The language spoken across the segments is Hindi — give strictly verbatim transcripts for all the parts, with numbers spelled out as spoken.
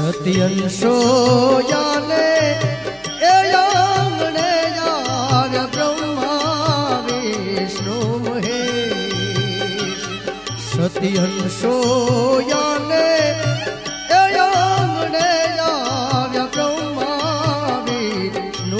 सत्यंशो याने एयांगणे याव्य ब्रह्मा विष्णु महेश सत्यंशो याने एयांगणे याव्य ब्रह्मा विष्णु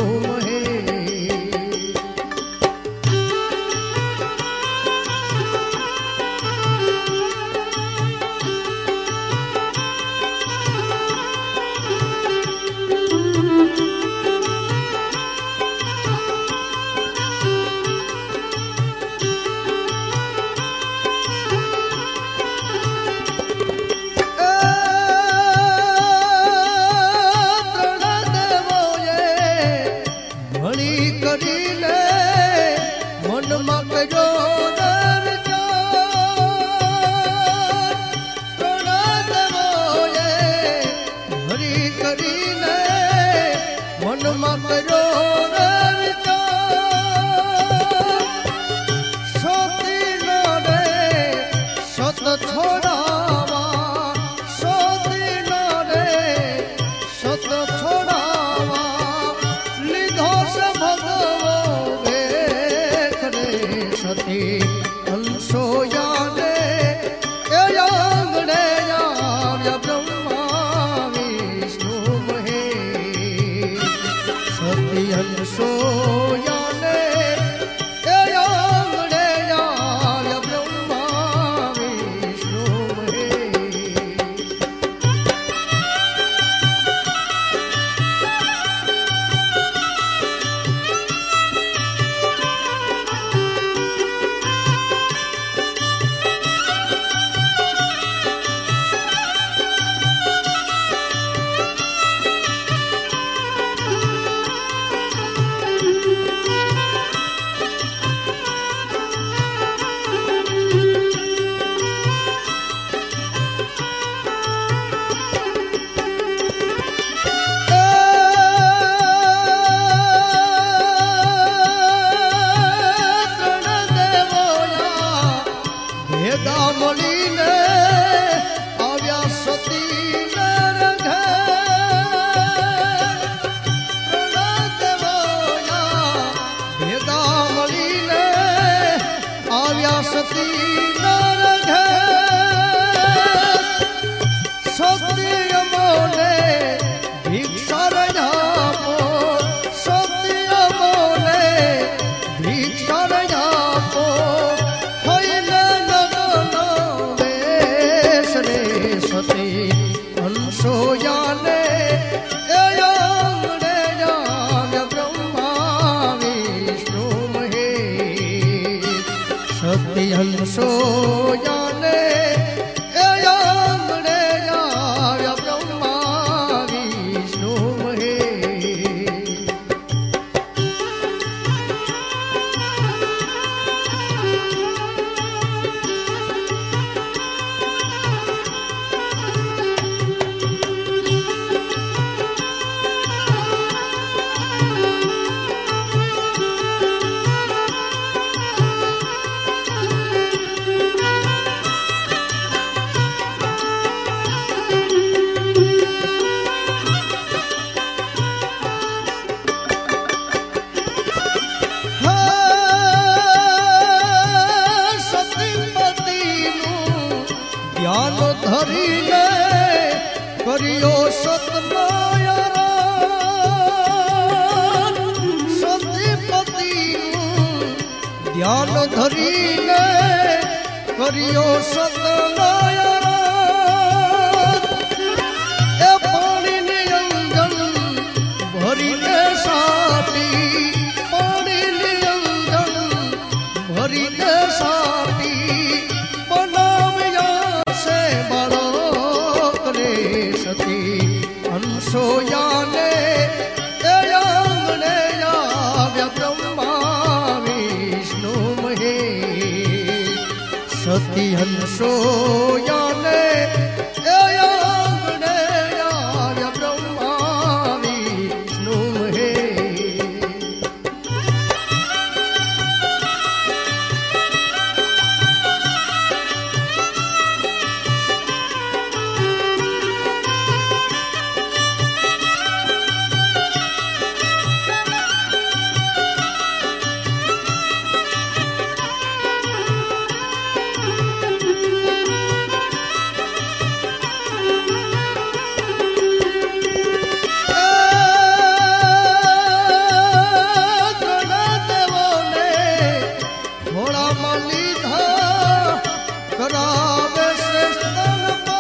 सत्यंशो याने एयांगणे याव्य ब्रह्मा विष्णु महेश ध्यान धरीने करियो सतनारायण सतीपति ध्यान धरीने करियो सतनारायण ए पानी निरंजन भरीने साथी पानी निरंजन भरीने साथी सती अंशो याने एयांगणे याव्य ब्रह्मा विष्णु महेश सती अंशो याने एयांगणे याव्य ब्रह्मा विष्णु महेश करावे श्रेष्ठ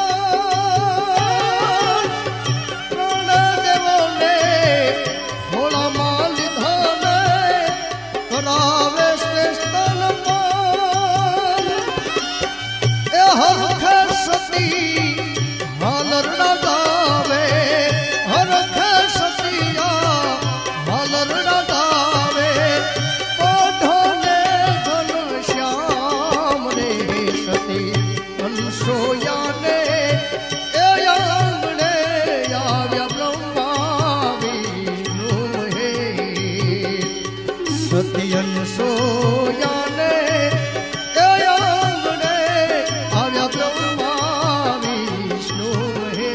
प्राण देवो ने भोला माल धाने करावे श्रेष्ठ ए हरख सती हालर न गावे हरख सतिया हालर न गावे ओढ़ने घन श्याम रे सती अंशोया ने ए आंगणे आव्या ब्रह्मा विष्णु हे सती अंशोया ने ए आंगणे आव्या ब्रह्मा विष्णु हे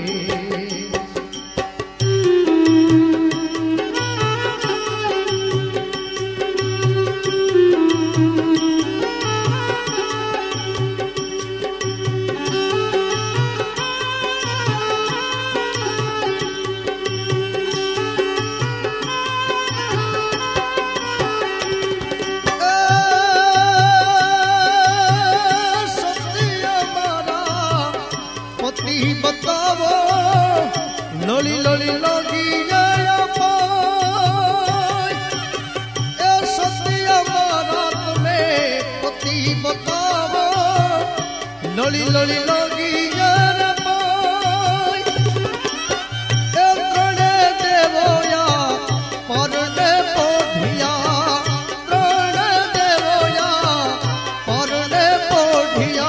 बतावो लड़ी लड़ी लगी गया पाई ए सत्य हमारा तुम्हें पति बतावो लड़ी लड़ी लगी गया पाई ए प्रणय देवो या परने पोढ़िया प्रणय देवो या परने पोढ़िया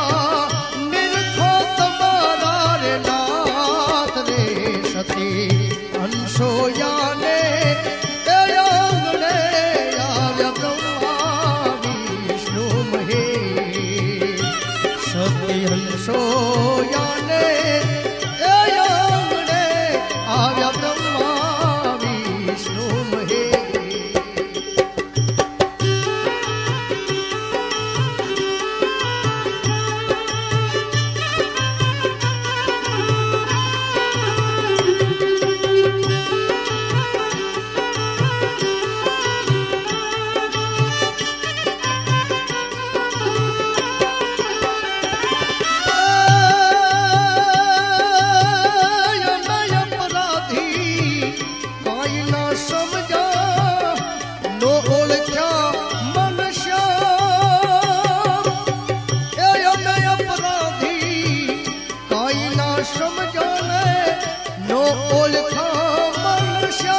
अंशोया ने ए आंगणे आव्या ब्रह्मा विष्णु हे सती अंशोया ने ए आंगणे आव्या ब्रह्मा विष्णु हे नो ओलखा मनुष्य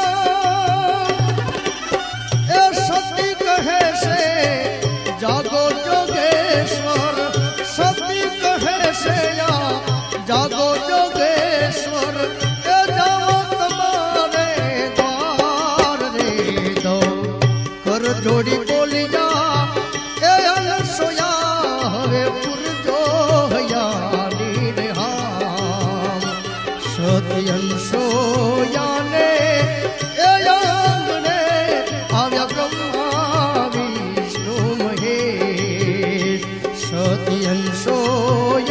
ए सती कहे से जागो जोगेश्वर सती कहे से या जागो जोगेश्वर ए जाओ तुम्हारे द्वार रे दो कर जोड़ी बोलिया ए अनसोया हवे पुरजो हया सती अंशोया ने ए आंगणे आव्या ब्रह्मा विष्णु हे सती अंशोया